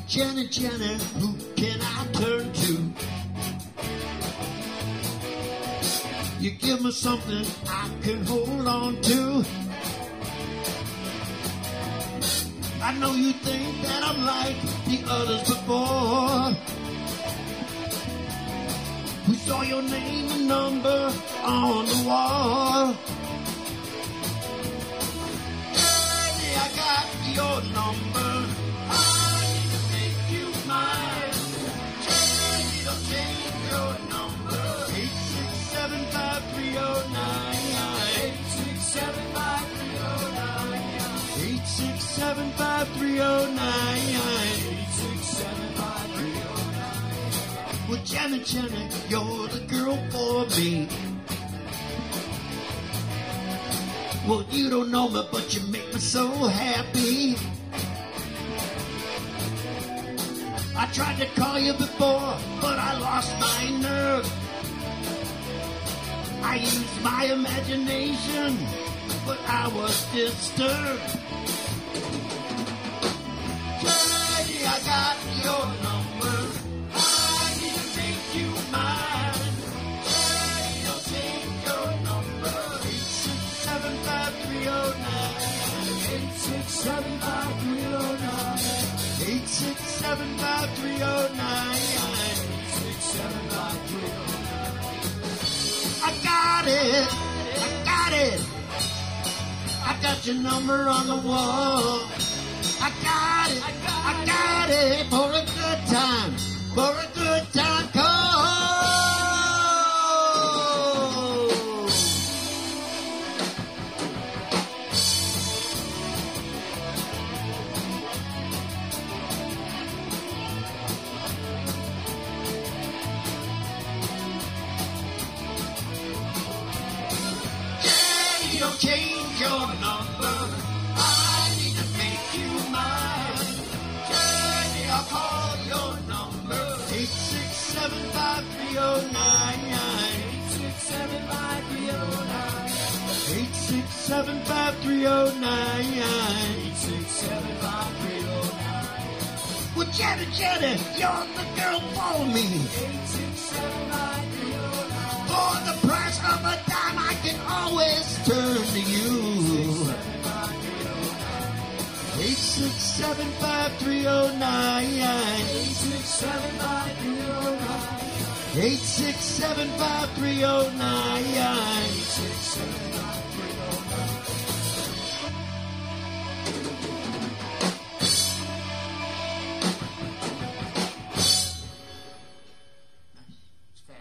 Janet, Janet, who can I turn to? You give me something I can hold on to. I know you think that I'm like the others before, who saw your name and number on the wall. Hey, I got your number. I need to make you mine. Hey, don't change your number. 867-5309. Well, Janet, Janet, you're the girl for me. Well, you don't know me, but you make me so happy. I tried to call you before, but I lost my nerve. I used my imagination, but I was disturbed. Johnny, I got your number. I need to make you mine. Johnny, don't take your number. 867-5309. 867-5309. 867-5309. I got it. I got your number on the wall. I got it for a good time call. Yeah, don't change your number. I need to make you mine. Johnny, I'll call your number. 867-5309. 867-5309. Well, Janet, Janet, you're the girl for me. 867-5309. For the price of a dime, I can always turn to you. 867-5309. 867-5309. 867-5309.